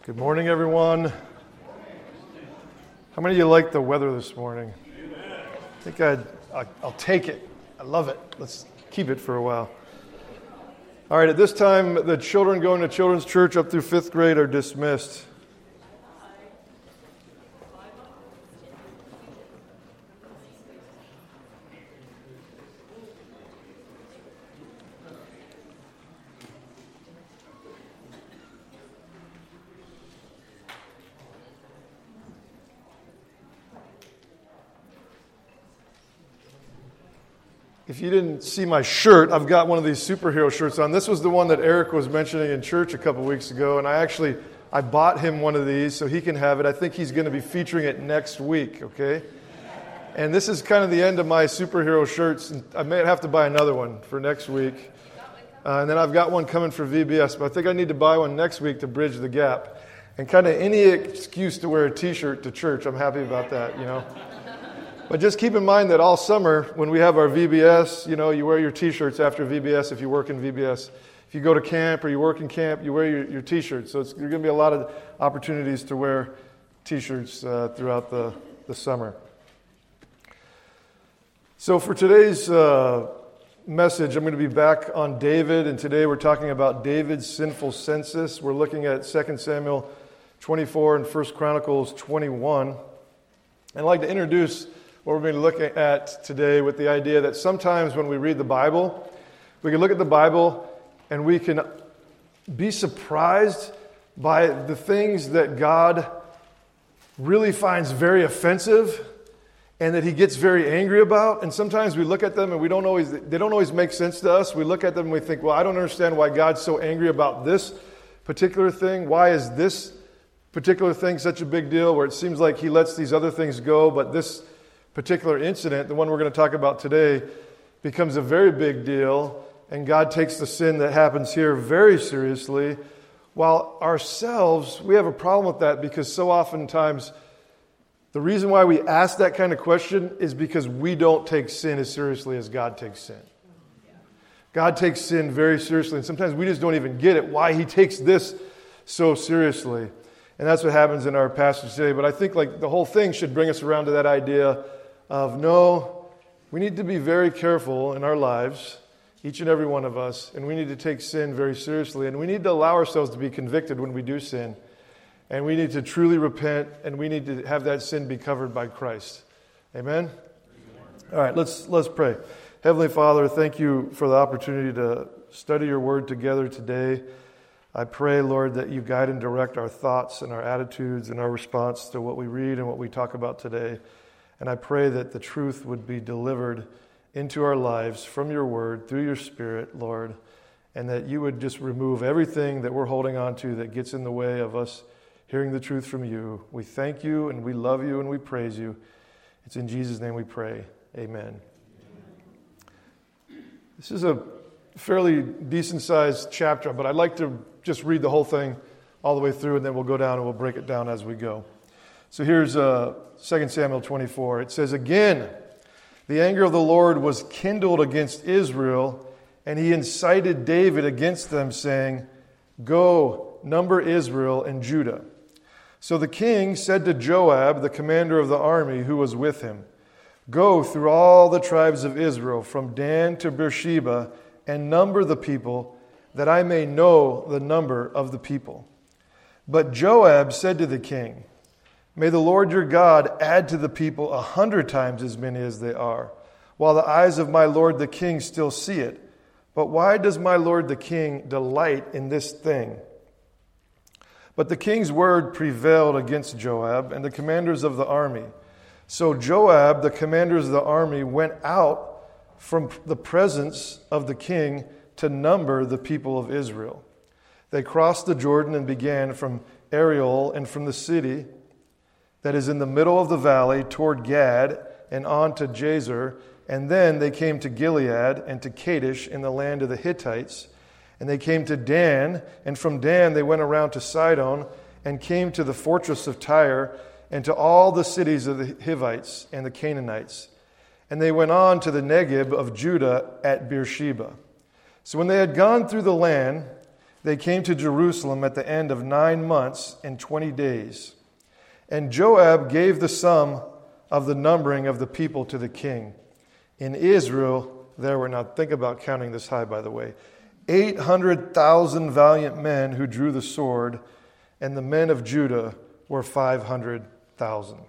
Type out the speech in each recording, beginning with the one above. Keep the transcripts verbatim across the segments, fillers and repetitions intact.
Good morning, everyone. How many of you like the weather this morning? I think I'd, I'll, I'll take it. I love it. Let's keep it for a while. All right, at this time, the children going to children's church up through fifth grade are dismissed. If you didn't see my shirt, I've got one of these superhero shirts on. This was the one that Eric was mentioning in church a couple weeks ago, and I actually, I bought him one of these so he can have it. I think he's going to be featuring it next week, okay? And this is kind of the end of my superhero shirts. I may have to buy another one for next week. Uh, and then I've got one coming for V B S, but I think I need to buy one next week to bridge the gap. And kind of any excuse to wear a T-shirt to church, I'm happy about that, you know? But just keep in mind that all summer, when we have our V B S, you know, you wear your T-shirts after V B S if you work in V B S. If you go to camp or you work in camp, you wear your, your T-shirts. So it's, there are going to be a lot of opportunities to wear T-shirts uh, throughout the, the summer. So for today's uh, message, I'm going to be back on David, and today we're talking about David's sinful census. We're looking at Second Samuel twenty-four and First Chronicles twenty-one. And I'd like to introduce what we're going to look at today with the idea that sometimes when we read the Bible, we can look at the Bible and we can be surprised by the things that God really finds very offensive and that he gets very angry about. And sometimes we look at them and we don't always, they don't always make sense to us. We look at them and we think, well, I don't understand why God's so angry about this particular thing. Why is this particular thing such a big deal where it seems like he lets these other things go, but this particular incident, the one we're going to talk about today, becomes a very big deal, and God takes the sin that happens here very seriously, while ourselves, we have a problem with that because so oftentimes the reason why we ask that kind of question is because we don't take sin as seriously as God takes sin. God takes sin very seriously, and sometimes we just don't even get it, why he takes this so seriously. And that's what happens in our passage today. But I think like the whole thing should bring us around to that idea of no, we need to be very careful in our lives, each and every one of us, and we need to take sin very seriously. And we need to allow ourselves to be convicted when we do sin. And we need to truly repent, and we need to have that sin be covered by Christ. Amen? All right, let's let's pray. Heavenly Father, thank you for the opportunity to study your word together today. I pray, Lord, that you guide and direct our thoughts and our attitudes and our response to what we read and what we talk about today. And I pray that the truth would be delivered into our lives from your word, through your Spirit, Lord, and that you would just remove everything that we're holding on to that gets in the way of us hearing the truth from you. We thank you and we love you and we praise you. It's in Jesus' name we pray. Amen. This is a fairly decent-sized chapter, but I'd like to just read the whole thing all the way through, and then we'll go down and we'll break it down as we go. So here's uh, Second Samuel twenty-four. It says, "Again, the anger of the Lord was kindled against Israel, and he incited David against them, saying, 'Go, number Israel and Judah.' So the king said to Joab, the commander of the army who was with him, 'Go through all the tribes of Israel, from Dan to Beersheba, and number the people, that I may know the number of the people.' But Joab said to the king, 'May the Lord your God add to the people a hundred times as many as they are, while the eyes of my lord the king still see it. But why does my lord the king delight in this thing?' But the king's word prevailed against Joab and the commanders of the army. So Joab, the commanders of the army, went out from the presence of the king to number the people of Israel. They crossed the Jordan and began from Ariel and from the city that is in the middle of the valley toward Gad and on to Jazer. And then they came to Gilead and to Kadesh in the land of the Hittites. And they came to Dan, and from Dan they went around to Sidon and came to the fortress of Tyre and to all the cities of the Hivites and the Canaanites. And they went on to the Negeb of Judah at Beersheba. So when they had gone through the land, they came to Jerusalem at the end of nine months and twenty days. And Joab gave the sum of the numbering of the people to the king. In Israel, there were, now think about counting this high, by the way, eight hundred thousand valiant men who drew the sword, and the men of Judah were five hundred thousand.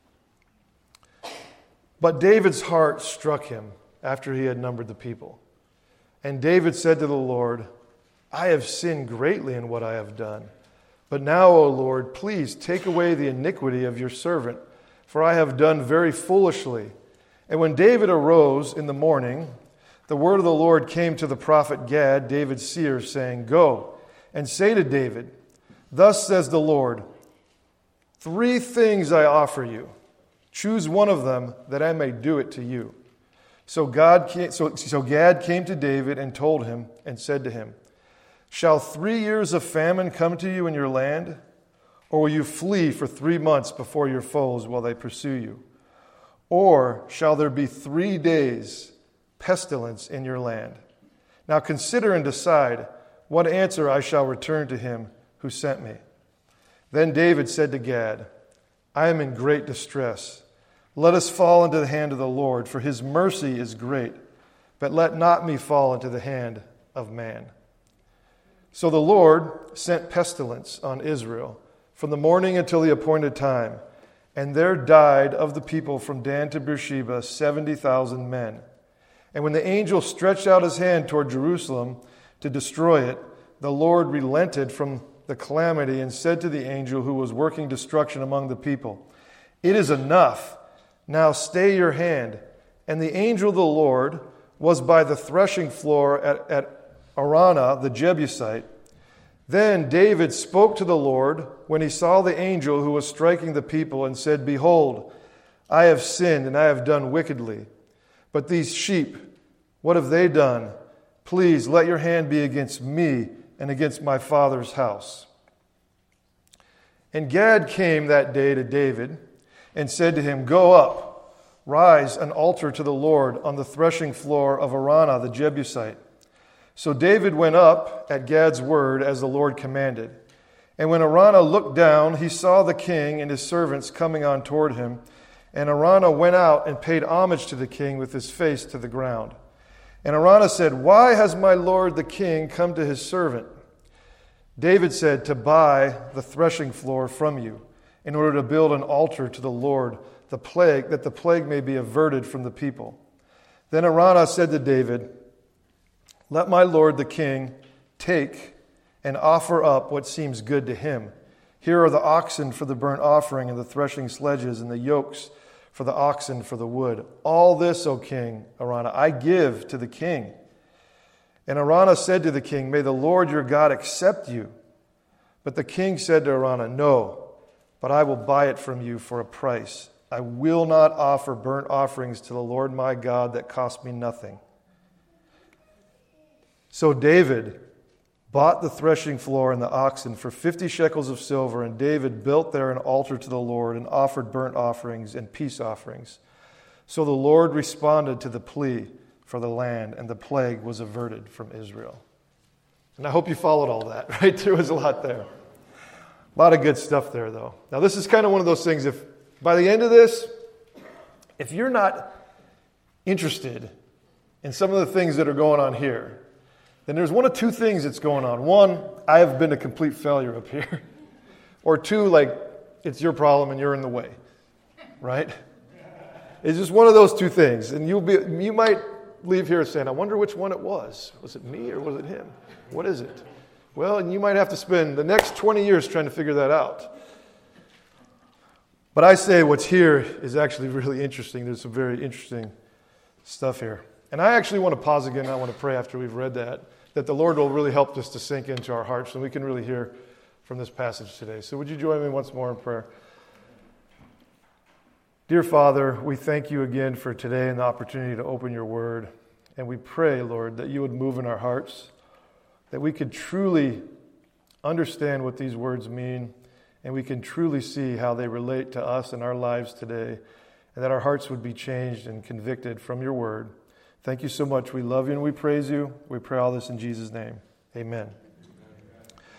But David's heart struck him after he had numbered the people. And David said to the Lord, I have sinned greatly in what I have done. But now, O Lord, please take away the iniquity of your servant, for I have done very foolishly. And when David arose in the morning, the word of the Lord came to the prophet Gad, David's seer, saying, Go and say to David, Thus says the Lord, Three things I offer you. Choose one of them, that I may do it to you. So, God came, so, so Gad came to David and told him and said to him, Shall three years of famine come to you in your land? Or will you flee for three months before your foes while they pursue you? Or shall there be three days pestilence in your land? Now consider and decide what answer I shall return to him who sent me. Then David said to Gad, I am in great distress. Let us fall into the hand of the Lord, for his mercy is great. But let not me fall into the hand of man. So the Lord sent pestilence on Israel from the morning until the appointed time, and there died of the people from Dan to Beersheba seventy thousand men. And when the angel stretched out his hand toward Jerusalem to destroy it, the Lord relented from the calamity and said to the angel who was working destruction among the people, It is enough. Now stay your hand. And the angel of the Lord was by the threshing floor at, at Araunah the Jebusite. Then David spoke to the Lord when he saw the angel who was striking the people and said, Behold, I have sinned and I have done wickedly. But these sheep, what have they done? Please let your hand be against me and against my father's house. And Gad came that day to David and said to him, Go up, rise an altar to the Lord on the threshing floor of Araunah the Jebusite. So David went up at Gad's word as the Lord commanded. And when Araunah looked down, he saw the king and his servants coming on toward him. And Araunah went out and paid homage to the king with his face to the ground. And Araunah said, Why has my lord the king come to his servant? David said, To buy the threshing floor from you, in order to build an altar to the Lord, the plague, that the plague may be averted from the people. Then Araunah said to David, Let my lord the king take and offer up what seems good to him. Here are the oxen for the burnt offering, and the threshing sledges, and the yokes for the oxen for the wood. All this, O king, Araunah, I give to the king. And Araunah said to the king, May the Lord your God accept you. But the king said to Araunah, No, but I will buy it from you for a price. I will not offer burnt offerings to the Lord my God that cost me nothing. So David bought the threshing floor and the oxen for fifty shekels of silver, and David built there an altar to the Lord and offered burnt offerings and peace offerings. So the Lord responded to the plea for the land, and the plague was averted from Israel. And I hope you followed all that, right? There was a lot there. A lot of good stuff there, though. Now, this is kind of one of those things, if by the end of this, if you're not interested in some of the things that are going on here, then there's one of two things that's going on. One, I have been a complete failure up here. Or two, like, it's your problem and you're in the way. Right? It's just one of those two things. And you'll be, you might leave here saying, I wonder which one it was. Was it me or was it him? What is it? Well, and you might have to spend the next twenty years trying to figure that out. But I say what's here is actually really interesting. There's some very interesting stuff here. And I actually want to pause again, and I want to pray after we've read that, that the Lord will really help this to sink into our hearts and we can really hear from this passage today. So would you join me once more in prayer? Dear Father, we thank you again for today and the opportunity to open your word. And we pray, Lord, that you would move in our hearts, that we could truly understand what these words mean, and we can truly see how they relate to us and our lives today, and that our hearts would be changed and convicted from your word. Thank you so much. We love you and we praise you. We pray all this in Jesus' name. Amen.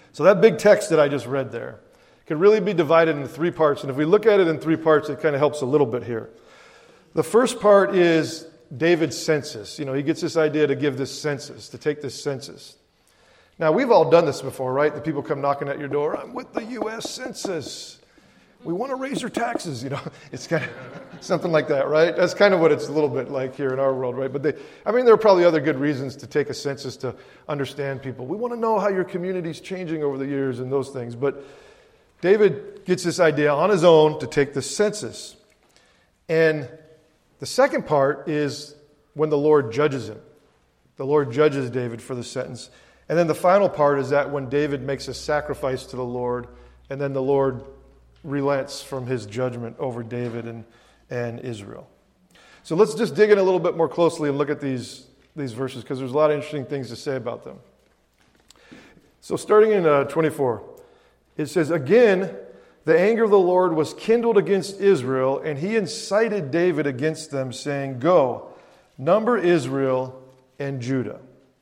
So that big text that I just read there could really be divided into three parts. And if we look at it in three parts, it kind of helps a little bit here. The first part is David's census. You know, he gets this idea to give this census, to take this census. Now, we've all done this before, right? The people come knocking at your door. I'm with the U S Census. We want to raise your taxes. You know, it's kind of something like that, right? That's kind of what it's a little bit like here in our world, right? But they, I mean, there are probably other good reasons to take a census to understand people. We want to know how your community's changing over the years and those things. But David gets this idea on his own to take the census. And the second part is when the Lord judges him. The Lord judges David for the sentence. And then the final part is that when David makes a sacrifice to the Lord, and then the Lord relents from his judgment over David and, and Israel. So let's just dig in a little bit more closely and look at these, these verses, because there's a lot of interesting things to say about them. So starting in uh, twenty-four, it says, "Again, the anger of the Lord was kindled against Israel, and he incited David against them, saying, 'Go, number Israel and Judah.'"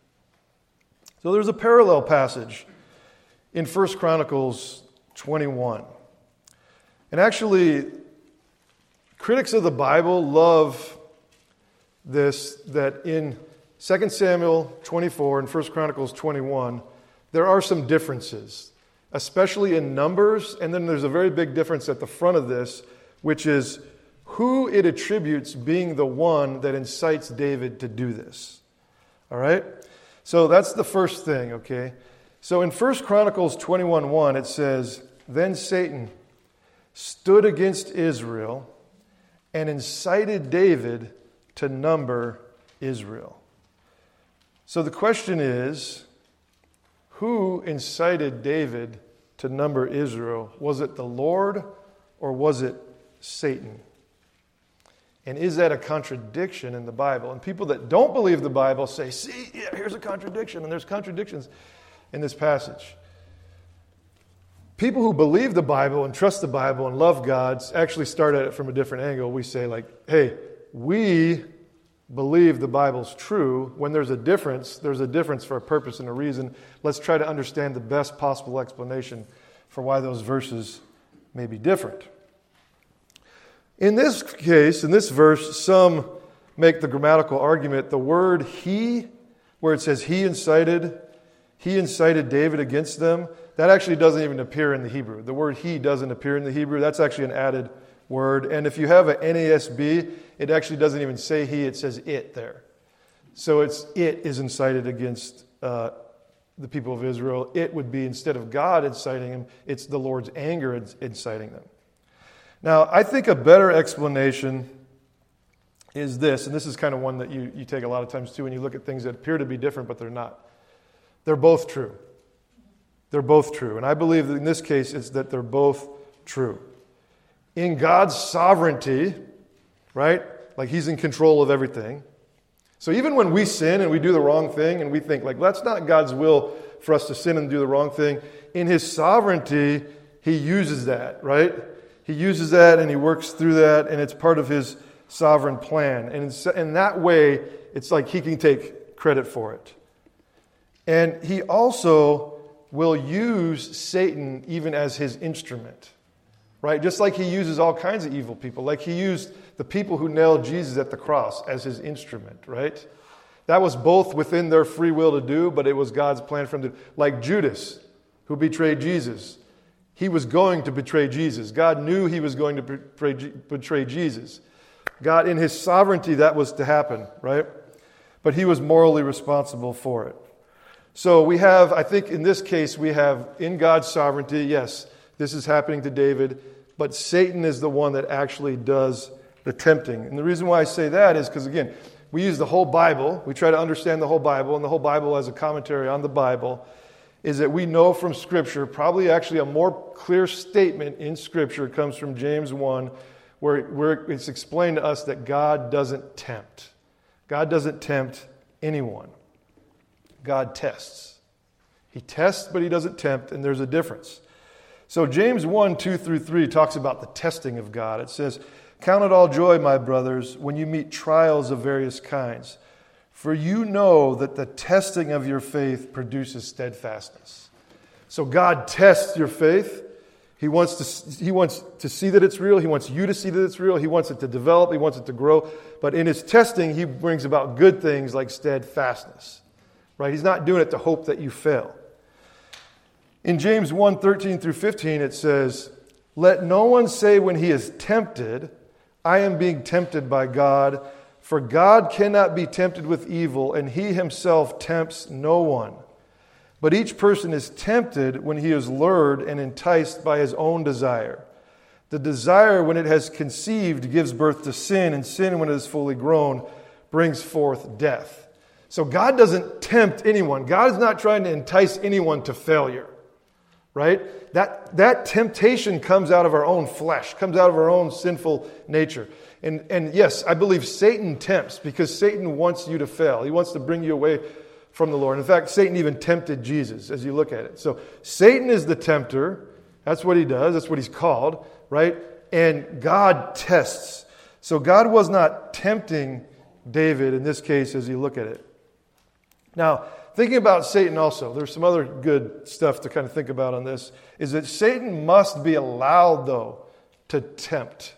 So there's a parallel passage in First Chronicles twenty-one. And actually, critics of the Bible love this, that in Second Samuel twenty-four and First Chronicles twenty-one, there are some differences, especially in numbers. And then there's a very big difference at the front of this, which is who it attributes being the one that incites David to do this. All right? So that's the first thing, okay? So in First Chronicles twenty-one one, it says, "Then Satan stood against Israel and incited David to number Israel." So the question is, who incited David to number Israel? Was it the Lord or was it Satan? And is that a contradiction in the Bible? And people that don't believe the Bible say, see, yeah, here's a contradiction. And there's contradictions in this passage. People who believe the Bible and trust the Bible and love God actually start at it from a different angle. We say like, hey, we believe the Bible's true. When there's a difference, there's a difference for a purpose and a reason. Let's try to understand the best possible explanation for why those verses may be different. In this case, in this verse, some make the grammatical argument, the word he, where it says he incited, he incited David against them, that actually doesn't even appear in the Hebrew. The word he doesn't appear in the Hebrew. That's actually an added word. And if you have an N A S B, it actually doesn't even say he, it says it there. So it's it is incited against uh, the people of Israel. It would be, instead of God inciting them, it's the Lord's anger inciting them. Now, I think a better explanation is this, and this is kind of one that you, you take a lot of times too when you look at things that appear to be different, but they're not. They're both true. They're both true. And I believe that in this case, it's that they're both true. In God's sovereignty, right? Like he's in control of everything. So even when we sin and we do the wrong thing and we think like, that's not God's will for us to sin and do the wrong thing, in his sovereignty, he uses that, right? He uses that and he works through that, and it's part of his sovereign plan. And in that way, it's like he can take credit for it. And he also will use Satan even as his instrument, right? Just like he uses all kinds of evil people. Like he used the people who nailed Jesus at the cross as his instrument, right? That was both within their free will to do, but it was God's plan for him to do. Like Judas, who betrayed Jesus. He was going to betray Jesus. God knew he was going to betray, betray Jesus. God, in his sovereignty, that was to happen, right? But he was morally responsible for it. So we have, I think in this case, we have in God's sovereignty, yes, this is happening to David, but Satan is the one that actually does the tempting. And the reason why I say that is because, again, we use the whole Bible. We try to understand the whole Bible, and the whole Bible as a commentary on the Bible is that we know from Scripture, probably actually a more clear statement in Scripture comes from James one, where, where it's explained to us that God doesn't tempt. God doesn't tempt anyone. God tests. He tests, but he doesn't tempt, and there's a difference. So James one, two through three talks about the testing of God. It says, "Count it all joy, my brothers, when you meet trials of various kinds. For you know that the testing of your faith produces steadfastness." So God tests your faith. He wants to, he wants to see that it's real. He wants you to see that it's real. He wants it to develop. He wants it to grow. But in his testing, he brings about good things like steadfastness. Right? He's not doing it to hope that you fail. In James one, thirteen through fifteen, it says, "Let no one say when he is tempted, I am being tempted by God, for God cannot be tempted with evil, and he himself tempts no one. But each person is tempted when he is lured and enticed by his own desire. The desire, when it has conceived, gives birth to sin, and sin, when it is fully grown, brings forth death." So God doesn't tempt anyone. God is not trying to entice anyone to failure, right? That, that temptation comes out of our own flesh, comes out of our own sinful nature. And, and yes, I believe Satan tempts because Satan wants you to fail. He wants to bring you away from the Lord. In fact, Satan even tempted Jesus as you look at it. So Satan is the tempter. That's what he does. That's what he's called, right? And God tests. So God was not tempting David in this case as you look at it. Now, thinking about Satan also, there's some other good stuff to kind of think about on this, is that Satan must be allowed, though, to tempt.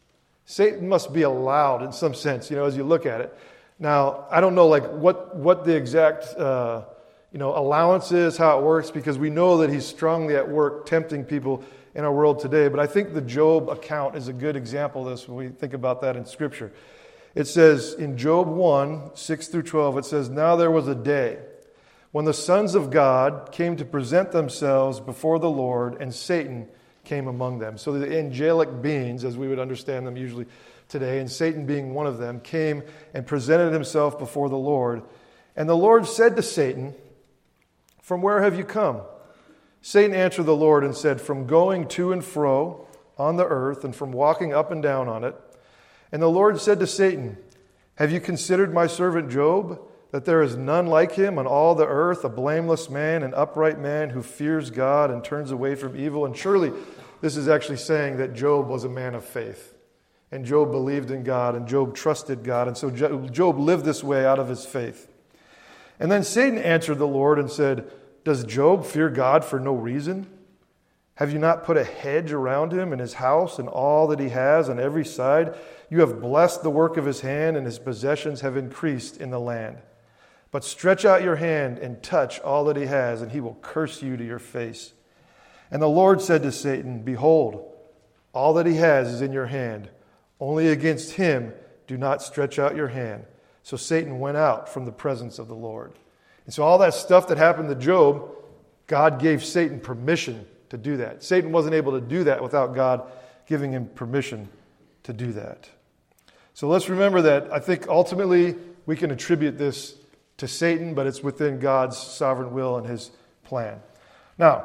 Satan must be allowed in some sense, you know, as you look at it. Now, I don't know like what, what the exact uh, you know, allowance is, how it works, because we know that he's strongly at work tempting people in our world today. But I think the Job account is a good example of this when we think about that in Scripture. It says in Job one, six through twelve, it says, "Now there was a day when the sons of God came to present themselves before the Lord, and Satan came among them." So the angelic beings, as we would understand them usually today, and Satan being one of them, came and presented himself before the Lord. And the Lord said to Satan, "From where have you come?" Satan answered the Lord and said, "From going to and fro on the earth, and from walking up and down on it." And the Lord said to Satan, "Have you considered my servant Job, that there is none like him on all the earth, a blameless man, an upright man who fears God and turns away from evil?" And surely this is actually saying that Job was a man of faith. And Job believed in God, and Job trusted God. And so Job lived this way out of his faith. And then Satan answered the Lord and said, "Does Job fear God for no reason? Have you not put a hedge around him and his house and all that he has on every side? You have blessed the work of his hand, and his possessions have increased in the land. But stretch out your hand and touch all that he has, and he will curse you to your face." And the Lord said to Satan, "Behold, all that he has is in your hand. Only against him do not stretch out your hand." So Satan went out from the presence of the Lord. And so all that stuff that happened to Job, God gave Satan permission to do that. Satan wasn't able to do that without God giving him permission to do that. So let's remember that I think ultimately we can attribute this to Satan, but it's within God's sovereign will and his plan. Now,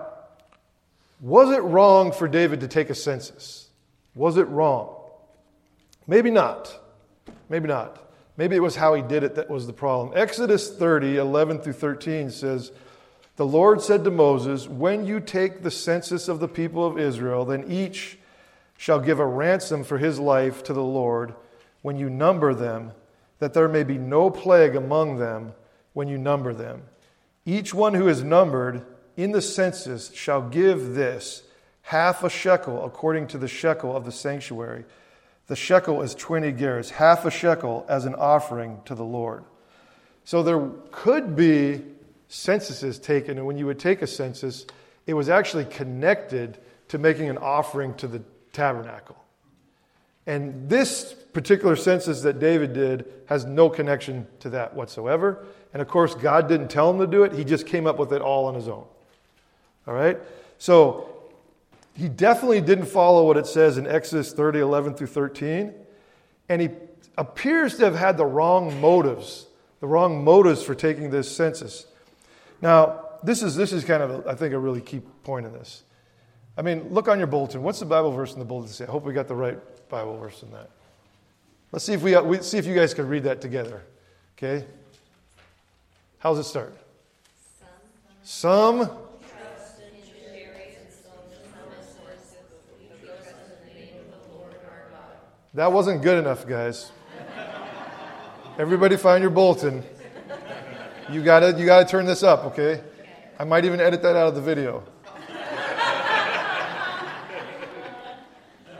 was it wrong for David to take a census? Was it wrong? Maybe not. Maybe not. Maybe it was how he did it that was the problem. Exodus thirty, eleven through thirteen says, "The Lord said to Moses, when you take the census of the people of Israel, then each shall give a ransom for his life to the Lord when you number them, that there may be no plague among them when you number them. Each one who is numbered in the census shall give this, half a shekel according to the shekel of the sanctuary. The shekel is twenty gerahs, half a shekel as an offering to the Lord." So there could be censuses taken, and when you would take a census, it was actually connected to making an offering to the tabernacle. And this particular census that David did has no connection to that whatsoever. And of course, God didn't tell him to do it. He just came up with it all on his own. All right? So he definitely didn't follow what it says in Exodus thirty, eleven through thirteen. And he appears to have had the wrong motives, the wrong motives for taking this census. Now, this is this is kind of, a, I think, a really key point in this. I mean, look on your bulletin. What's the Bible verse in the bulletin say? I hope we got the right Bible verse in that. Let's see if we, got, we see if you guys can read that together. Okay? How does it start? Some. Some That wasn't good enough, guys. Everybody find your bulletin. You gotta, you gotta turn this up, okay? I might even edit that out of the video.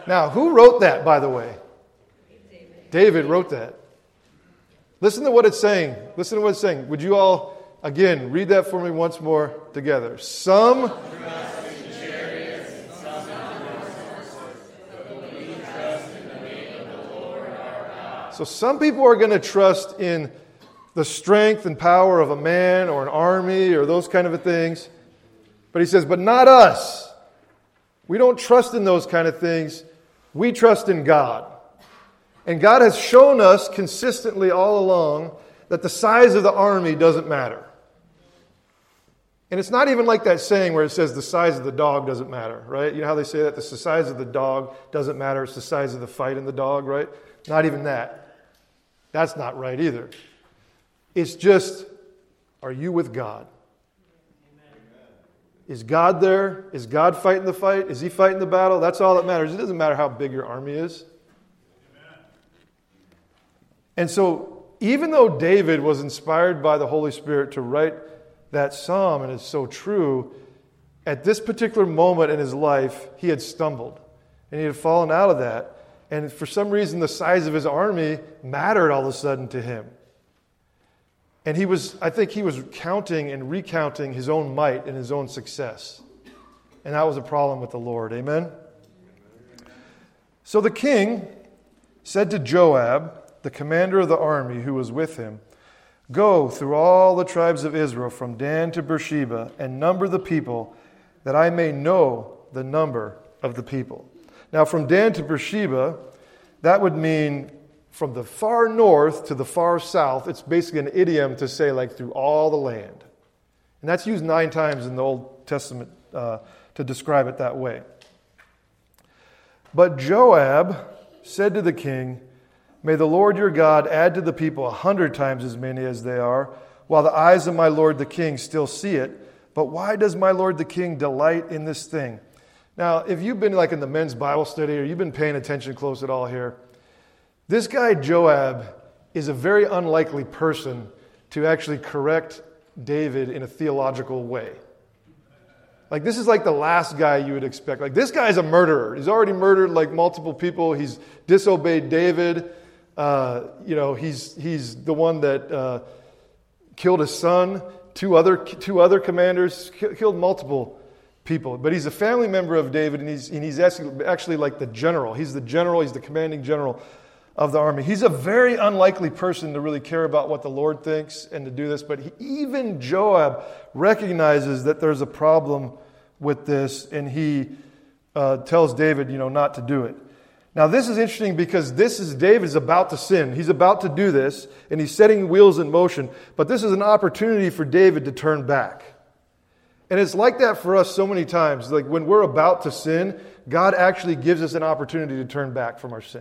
Now, who wrote that, by the way? David. David wrote that. Listen to what it's saying. Listen to what it's saying. Would you all, again, read that for me once more together. Some trust in chariots, some in horses, but we trust in the name of the Lord our God. So some people are going to trust in the strength and power of a man or an army or those kind of things. But he says, but not us. We don't trust in those kind of things. We trust in God. And God has shown us consistently all along that the size of the army doesn't matter. And it's not even like that saying where it says the size of the dog doesn't matter, right? You know how they say that? The size of the dog doesn't matter. It's the size of the fight in the dog, right? Not even that. That's not right either. It's just, are you with God? Is God there? Is God fighting the fight? Is He fighting the battle? That's all that matters. It doesn't matter how big your army is. And so, even though David was inspired by the Holy Spirit to write that psalm, and it's so true, at this particular moment in his life, he had stumbled. And he had fallen out of that. And for some reason, the size of his army mattered all of a sudden to him. And he was, I think he was counting and recounting his own might and his own success. And that was a problem with the Lord. Amen? So the king said to Joab, the commander of the army who was with him, go through all the tribes of Israel from Dan to Beersheba and number the people that I may know the number of the people. Now from Dan to Beersheba, that would mean from the far north to the far south. It's basically an idiom to say like through all the land. And that's used nine times in the Old Testament uh, to describe it that way. But Joab said to the king, may the Lord your God add to the people a hundred times as many as they are, while the eyes of my lord the king still see it. But why does my lord the king delight in this thing? Now, if you've been like in the men's Bible study or you've been paying attention close at all here, this guy Joab is a very unlikely person to actually correct David in a theological way. Like this is like the last guy you would expect. Like this guy's a murderer. He's already murdered like multiple people. He's disobeyed David. Uh, you know, he's he's the one that uh, killed his son. Two other two other commanders killed multiple people. But he's a family member of David, and he's and he's actually, actually like the general. He's the general. He's the commanding general of the army. He's a very unlikely person to really care about what the Lord thinks and to do this, but he, even Joab recognizes that there's a problem with this, and he uh, tells David, you know, not to do it. Now this is interesting because this is David's about to sin. He's about to do this, and he's setting wheels in motion, but this is an opportunity for David to turn back. And it's like that for us so many times. Like when we're about to sin, God actually gives us an opportunity to turn back from our sin.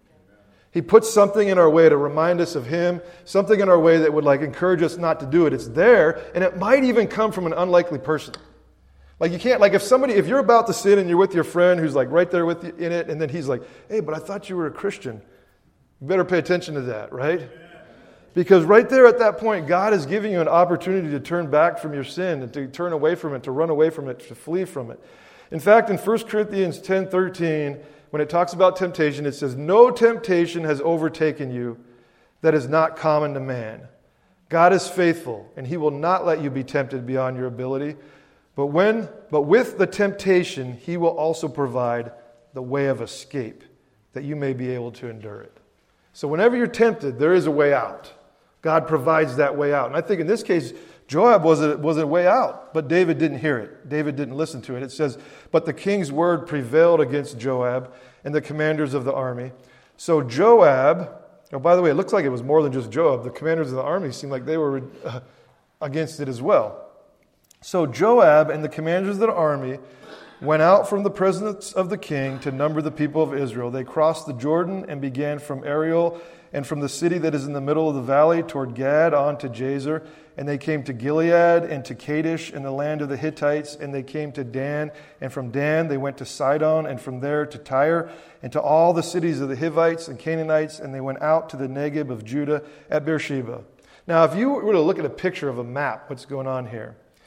He puts something in our way to remind us of Him, something in our way that would like encourage us not to do it. It's there, and it might even come from an unlikely person. Like you can't, like if somebody, if you're about to sin and you're with your friend who's like right there with you in it, and then he's like, hey, but I thought you were a Christian. You better pay attention to that, right? Because right there at that point, God is giving you an opportunity to turn back from your sin and to turn away from it, to run away from it, to flee from it. In fact, in First Corinthians ten thirteen, when it talks about temptation, it says, no temptation has overtaken you that is not common to man. God is faithful, and He will not let you be tempted beyond your ability. But when, but with the temptation, He will also provide the way of escape, that you may be able to endure it. So whenever you're tempted, there is a way out. God provides that way out. And I think in this case, Joab was a, was a way out, but David didn't hear it. David didn't listen to it. It says, but the king's word prevailed against Joab and the commanders of the army. So Joab, oh, by the way, it looks like it was more than just Joab. The commanders of the army seemed like they were uh, against it as well. So Joab and the commanders of the army went out from the presence of the king to number the people of Israel. They crossed the Jordan and began from Ariel and from the city that is in the middle of the valley toward Gad on to Jazer. And they came to Gilead and to Kadesh in the land of the Hittites. And they came to Dan. And from Dan they went to Sidon, and from there to Tyre, and to all the cities of the Hivites and Canaanites. And they went out to the Negeb of Judah at Beersheba. Now, if you were to look at a picture of a map, what's going on here?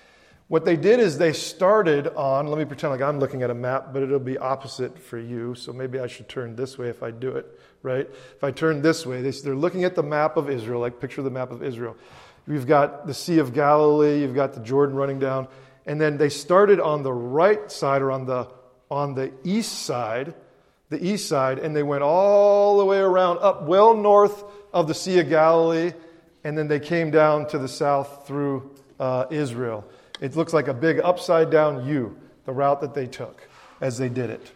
What they did is they started on, let me pretend like I'm looking at a map, but it'll be opposite for you, so maybe I should turn this way if I do it, right? If I turn this way, they, they're looking at the map of Israel, like picture the map of Israel. You've got the Sea of Galilee, you've got the Jordan running down, and then they started on the right side or on the on the east side, the east side, and they went all the way around up well north of the Sea of Galilee, and then they came down to the south through uh, Israel. It looks like a big upside down U, the route that they took as they did it.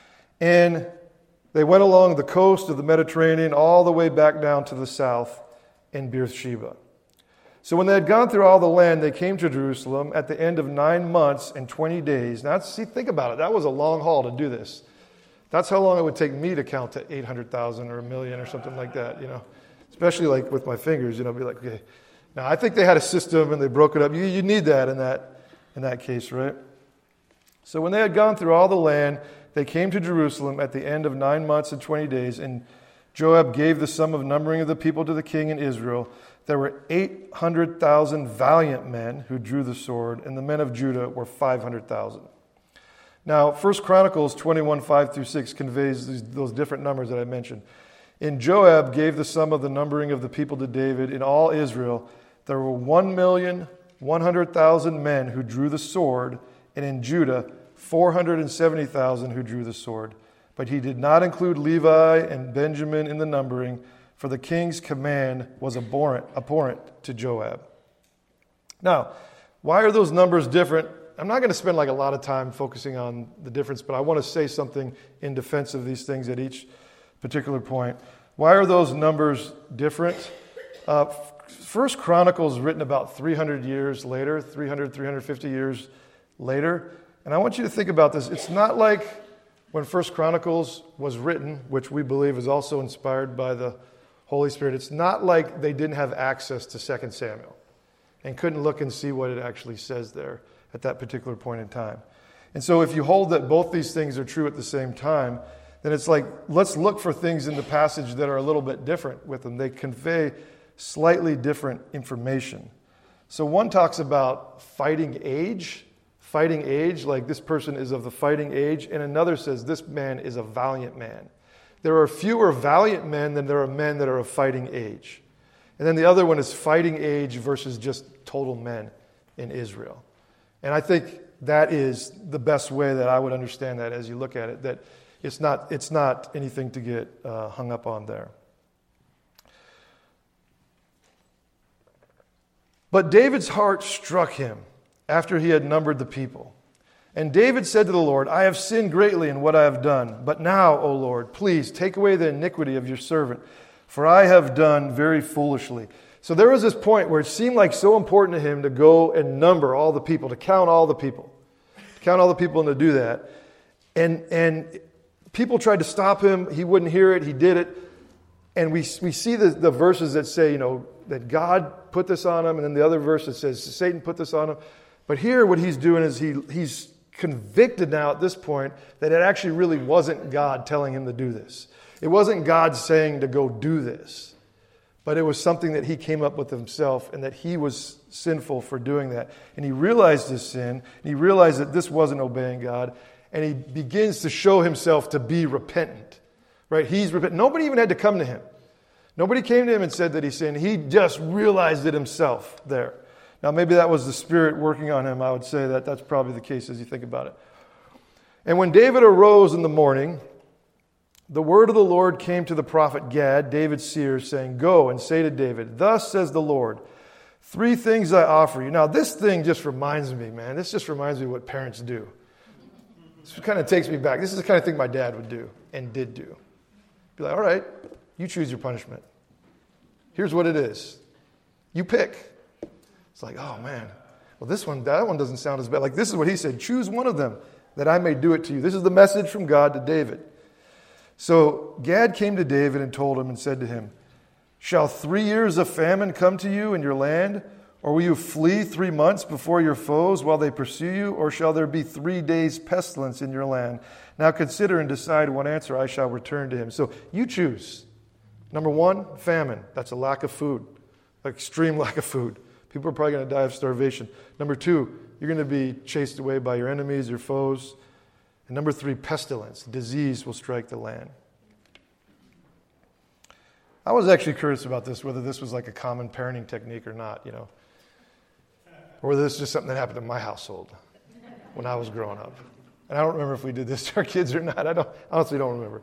And they went along the coast of the Mediterranean all the way back down to the south in Beersheba. So when they had gone through all the land, they came to Jerusalem at the end of nine months and twenty days. Now, see, think about it. That was a long haul to do this. That's how long it would take me to count to eight hundred thousand or a million or something like that, you know. Especially like with my fingers, you know, be like, okay. Now, I think they had a system and they broke it up. You, you need that in that in that case, right? So when they had gone through all the land, they came to Jerusalem at the end of nine months and twenty days, and Joab gave the sum of numbering of the people to the king in Israel. There were eight hundred thousand valiant men who drew the sword, and the men of Judah were five hundred thousand. Now, First Chronicles twenty-one, five through six conveys these, those different numbers that I mentioned. And Joab gave the sum of the numbering of the people to David. In all Israel, there were one million one hundred thousand men who drew the sword, and in Judah, four hundred seventy thousand who drew the sword. But he did not include Levi and Benjamin in the numbering, for the king's command was abhorrent, abhorrent to Joab. Now, why are those numbers different? I'm not going to spend like a lot of time focusing on the difference, but I want to say something in defense of these things at each particular point. Why are those numbers different? Uh, First Chronicles written about three hundred years later, three hundred, three hundred fifty years later. And I want you to think about this. It's not like when First Chronicles was written, which we believe is also inspired by the Holy Spirit, it's not like they didn't have access to Second Samuel and couldn't look and see what it actually says there at that particular point in time. And so if you hold that both these things are true at the same time, then it's like, let's look for things in the passage that are a little bit different with them. They convey slightly different information. So one talks about fighting age, fighting age, like this person is of the fighting age, and another says this man is a valiant man. There are fewer valiant men than there are men that are of fighting age. And then the other one is fighting age versus just total men in Israel. And I think that is the best way that I would understand that as you look at it, that it's not, it's not anything to get uh, hung up on there. But David's heart struck him after he had numbered the people. And David said to the Lord, I have sinned greatly in what I have done. But now, O Lord, please take away the iniquity of your servant, for I have done very foolishly. So there was this point where it seemed like so important to him to go and number all the people, to count all the people, to count all the people and to do that. And and people tried to stop him. He wouldn't hear it. He did it. And we we see the, the verses that say, you know, that God put this on him. And then the other verse that says Satan put this on him. But here what he's doing is he he's convicted now at this point that it actually really wasn't God telling him to do this. It wasn't God saying to go do this. But it was something that he came up with himself and that he was sinful for doing that. And he realized his sin. And he realized that this wasn't obeying God. And he begins to show himself to be repentant. Right? He's repentant. Nobody even had to come to him. Nobody came to him and said that he sinned. He just realized it himself there. Now, maybe that was the Spirit working on him. I would say that that's probably the case as you think about it. And when David arose in the morning, the word of the Lord came to the prophet Gad, David's seer, saying, Go and say to David, Thus says the Lord, three things I offer you. Now, this thing just reminds me, man. This just reminds me of what parents do. This kind of takes me back. This is the kind of thing my dad would do and did do. Be like, all right, you choose your punishment. Here's what it is. You pick. It's like, oh, man. Well, this one, that one doesn't sound as bad. Like, this is what he said. Choose one of them that I may do it to you. This is the message from God to David. So Gad came to David and told him and said to him, Shall three years of famine come to you in your land? Or will you flee three months before your foes while they pursue you? Or shall there be three days pestilence in your land? Now consider and decide what answer I shall return to him. So you choose. Number one, famine. That's a lack of food, extreme lack of food. People are probably going to die of starvation. Number two, you're going to be chased away by your enemies, your foes. And number three, pestilence, disease will strike the land. I was actually curious about this, whether this was like a common parenting technique or not, you know, or whether this is just something that happened in my household when I was growing up. And I don't remember if we did this to our kids or not. I don't honestly don't remember.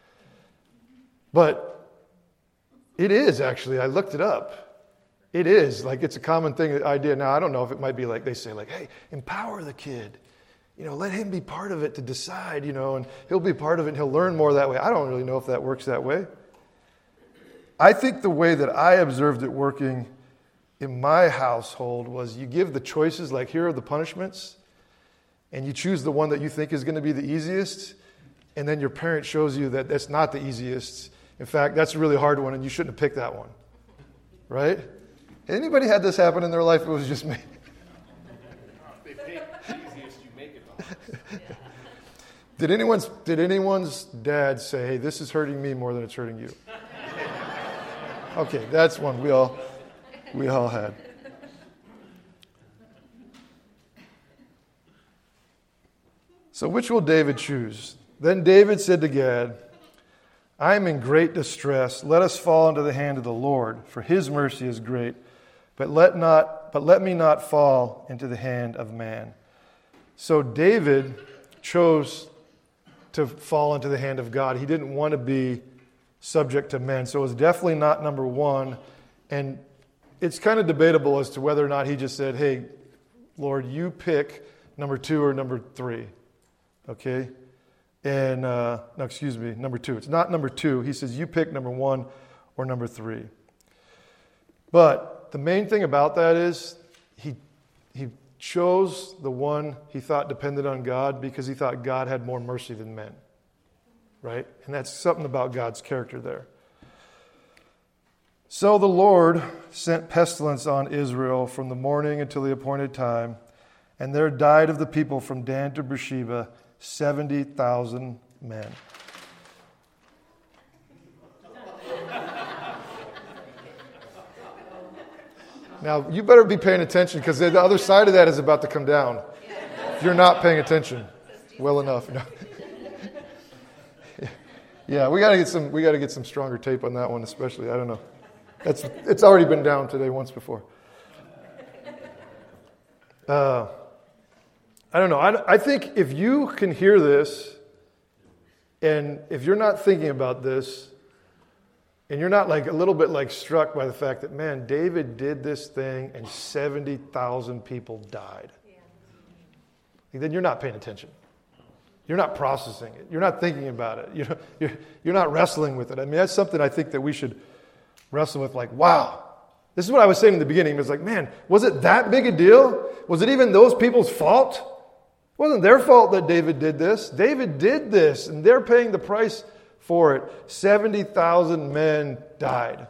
But it is actually, I looked it up. It is, like it's a common thing, idea. Now, I don't know if it might be like, they say like, hey, empower the kid. You know, let him be part of it to decide, you know, and he'll be part of it and he'll learn more that way. I don't really know if that works that way. I think the way that I observed it working in my household was you give the choices, like here are the punishments, and you choose the one that you think is going to be the easiest, and then your parent shows you that that's not the easiest. In fact, that's a really hard one, and you shouldn't have picked that one. Right? Anybody had this happen in their life? It was just me. They pick the easiest, you make it. Did anyone's, did anyone's dad say, hey, this is hurting me more than it's hurting you? Okay, that's one we all we all had. So which will David choose? Then David said to Gad, I am in great distress. Let us fall into the hand of the Lord, for his mercy is great. But let not but let me not fall into the hand of man. So David chose to fall into the hand of God. He didn't want to be subject to men. So it was definitely not number one. And it's kind of debatable as to whether or not he just said, hey, Lord, you pick number two or number three. Okay? And, uh, no, excuse me, number two. It's not number two. He says, you pick number one or number three. But the main thing about that is he he chose the one he thought depended on God because he thought God had more mercy than men. Right? And that's something about God's character there. So the Lord sent pestilence on Israel from the morning until the appointed time, and there died of the people from Dan to Beersheba seventy thousand men. Now, you better be paying attention because the other side of that is about to come down. If you're not paying attention well enough. No. Yeah, we gotta get some. We gotta get some stronger tape on that one, especially. I don't know. That's it's already been down today once before. Uh, I don't know. I, I think if you can hear this, and if you're not thinking about this, and you're not like a little bit like struck by the fact that man, David did this thing, and seventy thousand people died, yeah. Then you're not paying attention. You're not processing it. You're not thinking about it. You're, you're, you're not wrestling with it. I mean, that's something I think that we should wrestle with. Like, wow. This is what I was saying in the beginning. It was like, man, was it that big a deal? Was it even those people's fault? It wasn't their fault that David did this. David did this, and they're paying the price for it. seventy thousand men died.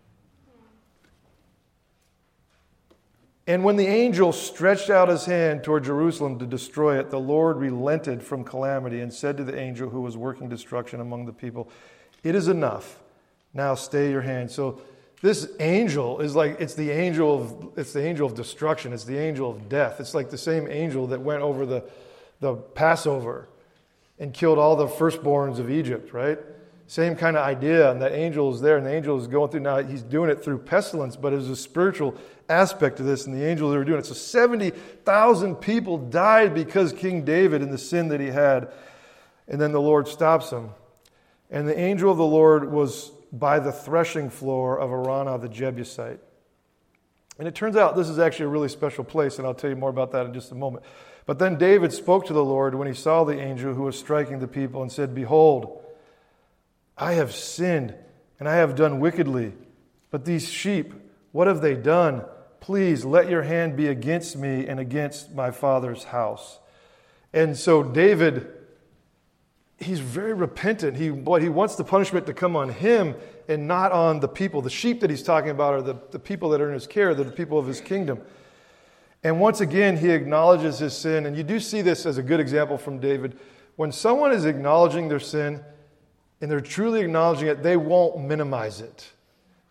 And when the angel stretched out his hand toward Jerusalem to destroy it, the Lord relented from calamity and said to the angel who was working destruction among the people, it is enough. Now stay your hand. So this angel is like, it's the angel of, it's the angel of destruction. It's the angel of death. It's like the same angel that went over the, the Passover and killed all the firstborns of Egypt, right? Same kind of idea, and that angel is there, and the angel is going through, now he's doing it through pestilence, but there's a spiritual aspect to this, and the angels that are doing it. So seventy thousand people died because King David and the sin that he had, and then the Lord stops him. And the angel of the Lord was by the threshing floor of Araunah the Jebusite. And it turns out this is actually a really special place, and I'll tell you more about that in just a moment. But then David spoke to the Lord when he saw the angel who was striking the people and said, behold, I have sinned, and I have done wickedly. But these sheep, what have they done? Please let your hand be against me and against my father's house. And so David, he's very repentant. He, but he wants the punishment to come on him and not on the people. The sheep that he's talking about are the, the people that are in his care. They're the people of his kingdom. And once again, he acknowledges his sin. And you do see this as a good example from David. When someone is acknowledging their sin, and they're truly acknowledging it, they won't minimize it.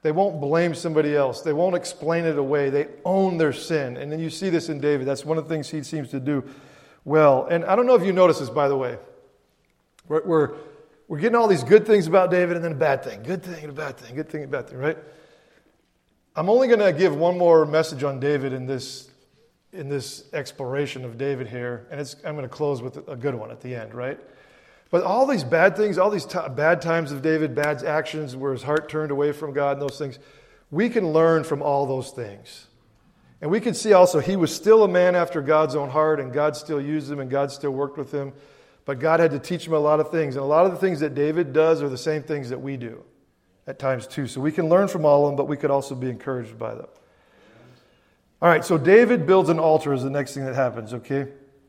They won't blame somebody else. They won't explain it away. They own their sin. And then you see this in David. That's one of the things he seems to do well. And I don't know if you notice this, by the way. We're, we're, we're getting all these good things about David and then a bad thing. Good thing and a bad thing. Good thing and a bad thing, right? I'm only going to give one more message on David in this in this exploration of David here. And it's, I'm going to close with a good one at the end, right? But all these bad things, all these t- bad times of David, bad actions where his heart turned away from God and those things, we can learn from all those things. And we can see also he was still a man after God's own heart, and God still used him and God still worked with him. But God had to teach him a lot of things. And a lot of the things that David does are the same things that we do at times too. So we can learn from all of them, but we could also be encouraged by them. All right, so David builds an altar is the next thing that happens, okay?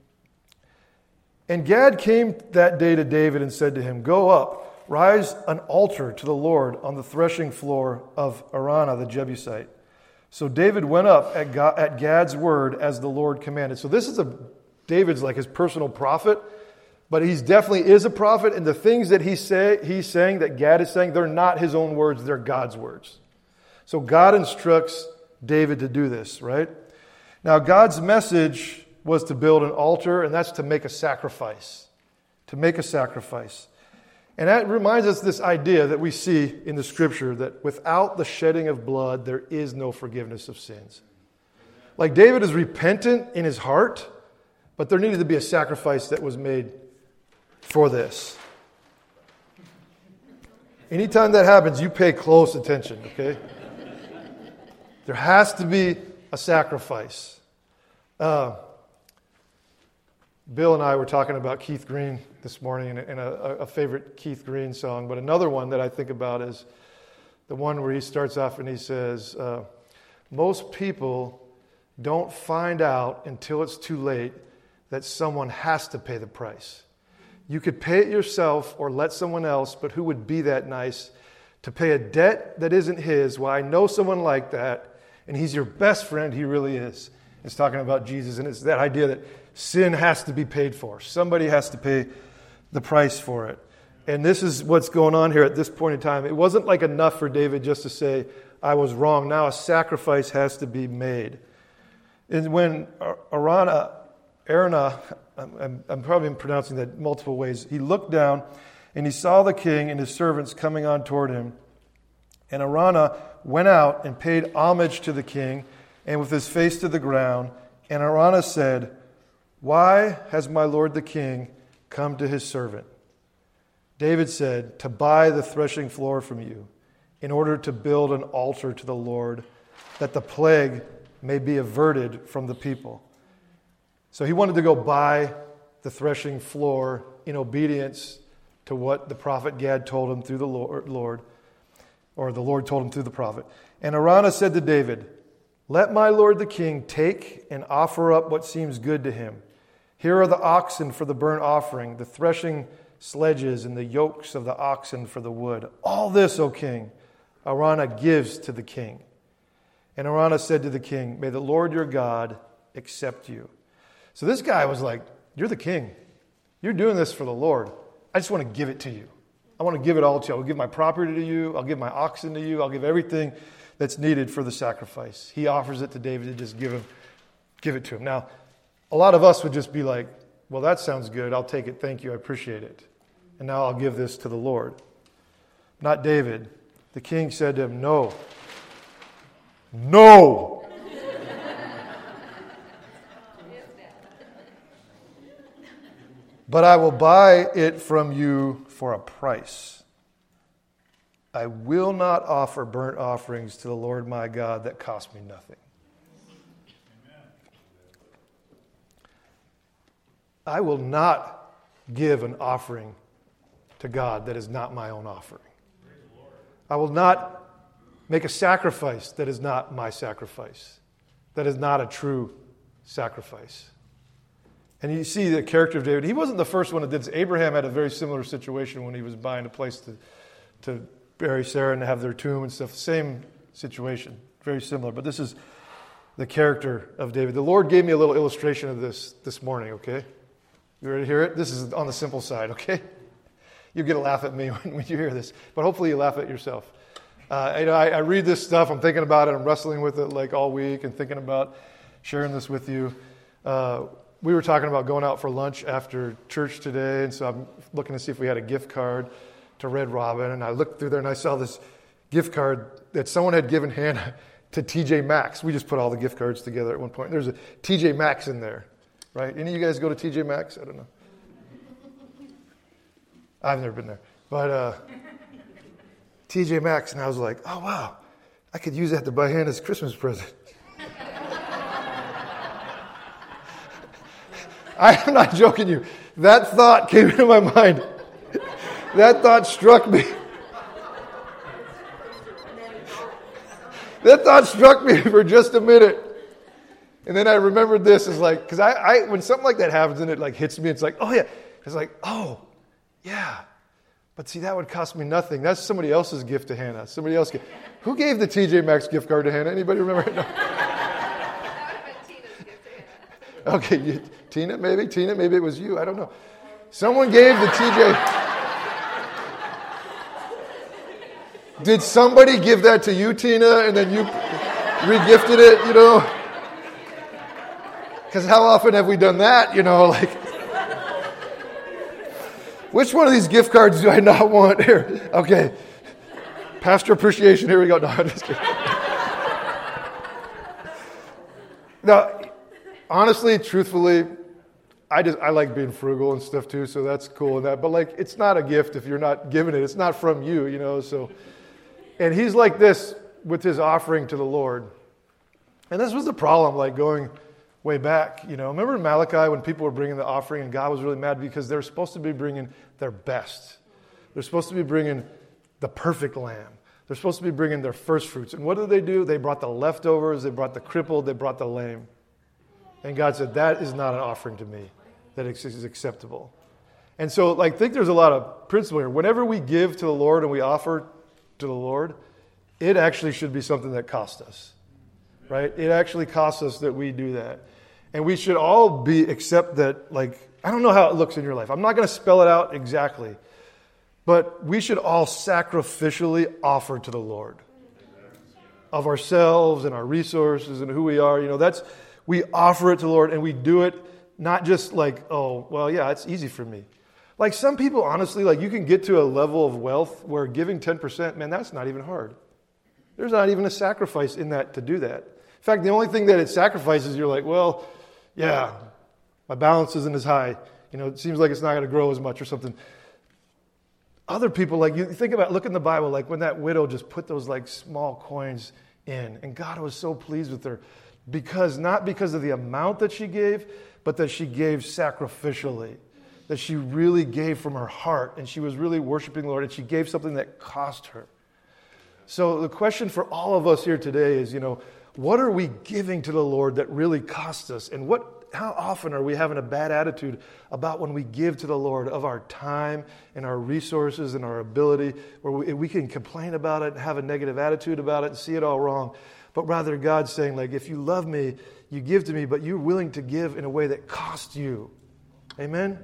And Gad came that day to David and said to him, "Go up, rise an altar to the Lord on the threshing floor of Araunah the Jebusite." So David went up at, God, at Gad's word as the Lord commanded. So this is a David's like his personal prophet, but he definitely is a prophet. And the things that he say, he's saying, that Gad is saying, they're not his own words, they're God's words. So God instructs David to do this, right? Now God's message was to build an altar, and that's to make a sacrifice. To make a sacrifice. And that reminds us this idea that we see in the scripture that without the shedding of blood, there is no forgiveness of sins. Like David is repentant in his heart, but there needed to be a sacrifice that was made for this. Anytime that happens, you pay close attention, okay? There has to be a sacrifice. Uh, Bill and I were talking about Keith Green this morning and a, a favorite Keith Green song, but another one that I think about is the one where he starts off and he says, uh, most people don't find out until it's too late that someone has to pay the price. You could pay it yourself or let someone else, but who would be that nice to pay a debt that isn't his? Well, I know someone like that, and he's your best friend. He really is. It's talking about Jesus, and it's that idea that sin has to be paid for. Somebody has to pay the price for it. And this is what's going on here at this point in time. It wasn't like enough for David just to say, I was wrong. Now a sacrifice has to be made. And when Araunah, Araunah, I'm, I'm probably pronouncing that multiple ways, he looked down and he saw the king and his servants coming on toward him. And Araunah went out and paid homage to the king, and with his face to the ground. And Araunah said, "Why has my lord the king come to his servant?" David said, "To buy the threshing floor from you, in order to build an altar to the Lord, that the plague may be averted from the people." So he wanted to go buy the threshing floor in obedience to what the prophet Gad told him through the Lord, or the Lord told him through the prophet. And Araunah said to David, "Let my lord the king take and offer up what seems good to him. Here are the oxen for the burnt offering, the threshing sledges and the yokes of the oxen for the wood. All this, O king, Araunah gives to the king." And Araunah said to the king, "May the Lord your God accept you." So this guy was like, "You're the king. You're doing this for the Lord. I just want to give it to you. I want to give it all to you. I'll give my property to you. I'll give my oxen to you. I'll give everything that's needed for the sacrifice." He offers it to David to just give him, give it to him. Now, a lot of us would just be like, "Well, that sounds good. I'll take it. Thank you. I appreciate it. And now I'll give this to the Lord." Not David. The king said to him, "No. No." "But I will buy it from you for a price. I will not offer burnt offerings to the Lord my God that cost me nothing." I will not give an offering to God that is not my own offering. I will not make a sacrifice that is not my sacrifice, that is not a true sacrifice. And you see the character of David. He wasn't the first one that did this. Abraham had a very similar situation when he was buying a place to, to bury Sarah and have their tomb and stuff. Same situation, very similar. But this is the character of David. The Lord gave me a little illustration of this this morning, okay? You ready to hear it? This is on the simple side, okay? You get a laugh at me when, when you hear this, but hopefully you laugh at yourself. Uh, you know, I, I read this stuff. I'm thinking about it. I'm wrestling with it like all week and thinking about sharing this with you. Uh, we were talking about going out for lunch after church today, and so I'm looking to see if we had a gift card to Red Robin. And I looked through there and I saw this gift card that someone had given Hannah to T J Maxx. We just put all the gift cards together at one point. There's a T J Maxx in there, right? Any of you guys go to T J Maxx? I don't know. I've never been there, but. Uh, T J Maxx, and I was like, oh, wow, I could use that to buy Hannah's Christmas present. I'm not joking you. That thought came into my mind. That thought struck me. That thought struck me for just a minute. And then I remembered this is like, because I, I, when something like that happens and it like hits me, it's like, oh, yeah. It's like, oh, yeah. But see, that would cost me nothing. That's somebody else's gift to Hannah. Somebody else. Gave. Who gave the T J Maxx gift card to Hannah? Anybody remember? No. That would have been Tina's gift to Hannah. Okay, you, Tina, maybe? Tina, maybe it was you. I don't know. Someone gave the T J. Did somebody give that to you, Tina, and then you re-gifted it, you know? Because how often have we done that, you know, like... Which one of these gift cards do I not want? Here, okay. Pastor appreciation, here we go. No, I'm just kidding. Now, honestly, truthfully, I just I like being frugal and stuff too, so that's cool and that. But like, it's not a gift if you're not giving it. It's not from you, you know. So, and he's like this with his offering to the Lord. And this was the problem, like going way back, you know. Remember in Malachi when people were bringing the offering and God was really mad because they were supposed to be bringing their best. They're supposed to be bringing the perfect lamb. They're supposed to be bringing their first fruits. And what did they do? They brought the leftovers, they brought the crippled, they brought the lame. And God said, that is not an offering to me that is acceptable. And so, like, I think there's a lot of principle here. Whenever we give to the Lord and we offer to the Lord, it actually should be something that costs us, right? It actually costs us that we do that. And we should all be, except that, like, I don't know how it looks in your life. I'm not going to spell it out exactly. But we should all sacrificially offer to the Lord of ourselves and our resources and who we are. You know, that's, we offer it to the Lord and we do it not just like, oh, well, yeah, it's easy for me. Like some people, honestly, like you can get to a level of wealth where giving ten percent, man, that's not even hard. There's not even a sacrifice in that to do that. In fact, the only thing that it sacrifices, you're like, well, yeah, my balance isn't as high. You know, it seems like it's not going to grow as much or something. Other people, like you think about, look in the Bible, like when that widow just put those like small coins in, and God was so pleased with her because, not because of the amount that she gave, but that she gave sacrificially, that she really gave from her heart, and she was really worshiping the Lord, and she gave something that cost her. So the question for all of us here today is, you know, what are we giving to the Lord that really costs us? And what, how often are we having a bad attitude about when we give to the Lord of our time and our resources and our ability, where we, we can complain about it and have a negative attitude about it and see it all wrong. But rather God's saying, like, if you love me, you give to me, but you're willing to give in a way that costs you. Amen?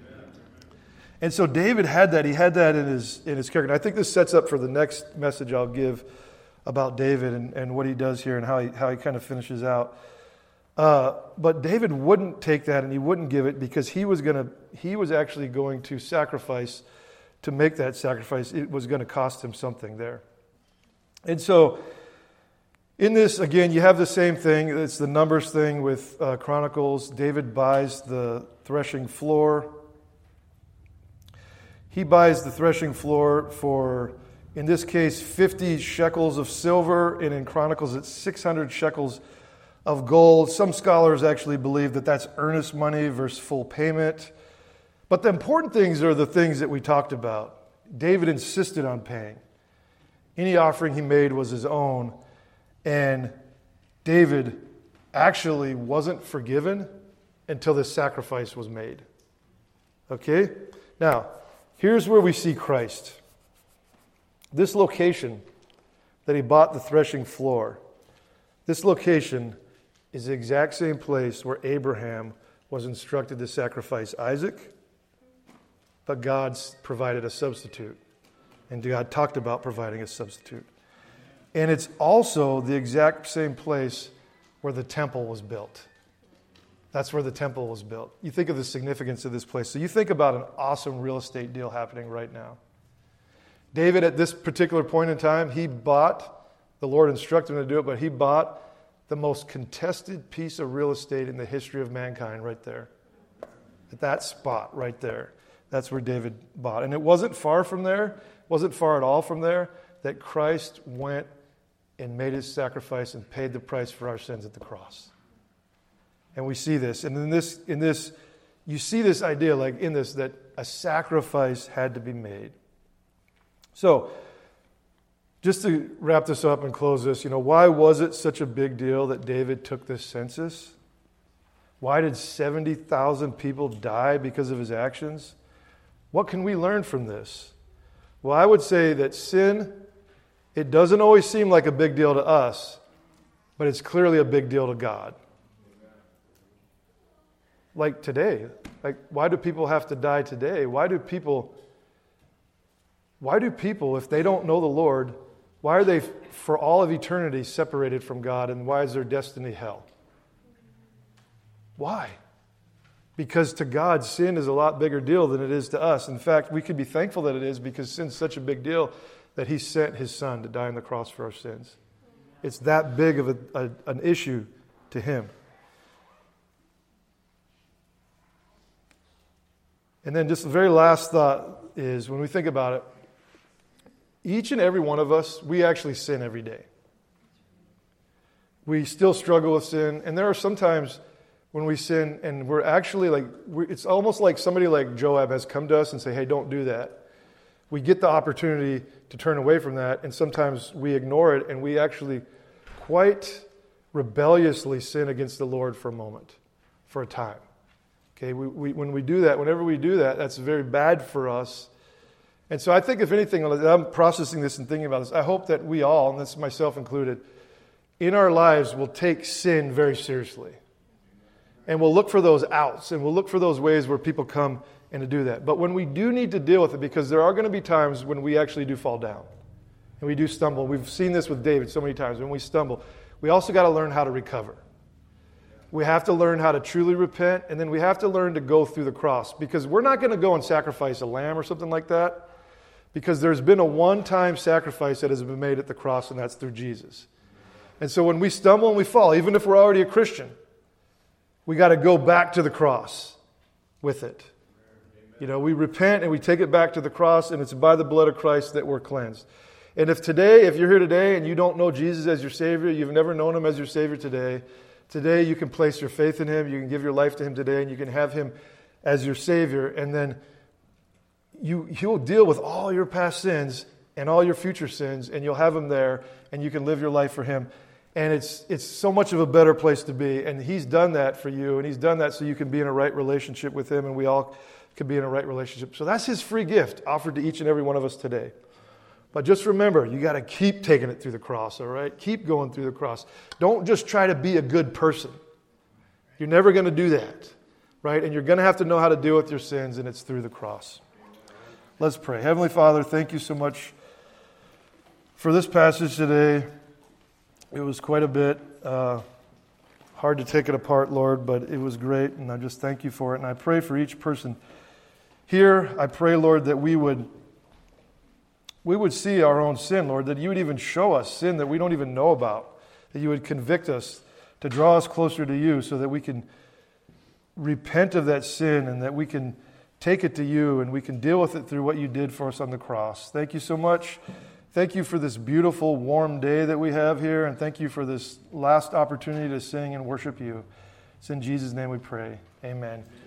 And so David had that. He had that in his in his character. And I think this sets up for the next message I'll give about David and, and what he does here and how he how he kind of finishes out. Uh, but David wouldn't take that and he wouldn't give it because he was gonna he was actually going to sacrifice to make that sacrifice. It was going to cost him something there. And so in this, again, you have the same thing. It's the Numbers thing with uh, Chronicles. David buys the threshing floor. He buys the threshing floor for, in this case, fifty shekels of silver, and in Chronicles it's six hundred shekels of gold. Some scholars actually believe that that's earnest money versus full payment. But the important things are the things that we talked about. David insisted on paying. Any offering he made was his own, and David actually wasn't forgiven until this sacrifice was made. Okay? Now, here's where we see Christ. This location that he bought the threshing floor, this location is the exact same place where Abraham was instructed to sacrifice Isaac, but God's provided a substitute. And God talked about providing a substitute. And it's also the exact same place where the temple was built. That's where the temple was built. You think of the significance of this place. So you think about an awesome real estate deal happening right now. David, at this particular point in time, he bought, the Lord instructed him to do it, but he bought the most contested piece of real estate in the history of mankind right there. At that spot right there. That's where David bought. And it wasn't far from there, wasn't far at all from there, that Christ went and made his sacrifice and paid the price for our sins at the cross. And we see this. And in this, in this, you see this idea, like in this, that a sacrifice had to be made. So, just to wrap this up and close this, you know, why was it such a big deal that David took this census? Why did seventy thousand people die because of his actions? What can we learn from this? Well, I would say that sin, it doesn't always seem like a big deal to us, but it's clearly a big deal to God. Like today, like why do people have to die today? Why do people, why do people, if they don't know the Lord, why are they for all of eternity separated from God, and why is their destiny hell? Why? Because to God, sin is a lot bigger deal than it is to us. In fact, we could be thankful that it is, because sin's such a big deal that he sent his son to die on the cross for our sins. It's that big of a, a, an issue to him. And then just the very last thought is, when we think about it, each and every one of us, we actually sin every day. We still struggle with sin, and there are sometimes when we sin and we're actually like, we're, it's almost like somebody like Joab has come to us and say, hey, don't do that. We get the opportunity to turn away from that, and sometimes we ignore it, and we actually quite rebelliously sin against the Lord for a moment, for a time. Okay, we, we, when we do that, whenever we do that, that's very bad for us. And so I think, if anything, I'm processing this and thinking about this, I hope that we all, and that's myself included, in our lives will take sin very seriously. And we'll look for those outs, and we'll look for those ways where people come and to do that. But when we do need to deal with it, because there are going to be times when we actually do fall down, and we do stumble. We've seen this with David so many times. When we stumble, we also got to learn how to recover. We have to learn how to truly repent, and then we have to learn to go through the cross, because we're not going to go and sacrifice a lamb or something like that, because there's been a one-time sacrifice that has been made at the cross, and that's through Jesus. And so when we stumble and we fall, even if we're already a Christian, we got to go back to the cross with it. You know, we repent and we take it back to the cross, and it's by the blood of Christ that we're cleansed. And if today, if you're here today and you don't know Jesus as your Savior, you've never known Him as your Savior today, today you can place your faith in Him, you can give your life to Him today, and you can have Him as your Savior, and then you, He'll deal with all your past sins and all your future sins, and you'll have Him there, and you can live your life for Him. And it's it's so much of a better place to be, and He's done that for you, and He's done that so you can be in a right relationship with Him, and we all can be in a right relationship. So that's His free gift offered to each and every one of us today. But just remember, you got to keep taking it through the cross, all right? Keep going through the cross. Don't just try to be a good person. You're never going to do that, right? And you're going to have to know how to deal with your sins, and it's through the cross. Let's pray. Heavenly Father, thank you so much for this passage today. It was quite a bit uh, hard to take it apart, Lord, but it was great, and I just thank you for it. And I pray for each person here. I pray, Lord, that we would we would see our own sin, Lord, that you would even show us sin that we don't even know about, that you would convict us to draw us closer to you so that we can repent of that sin and that we can take it to you and we can deal with it through what you did for us on the cross. Thank you so much. Thank you for this beautiful, warm day that we have here, and thank you for this last opportunity to sing and worship you. It's in Jesus' name we pray. Amen.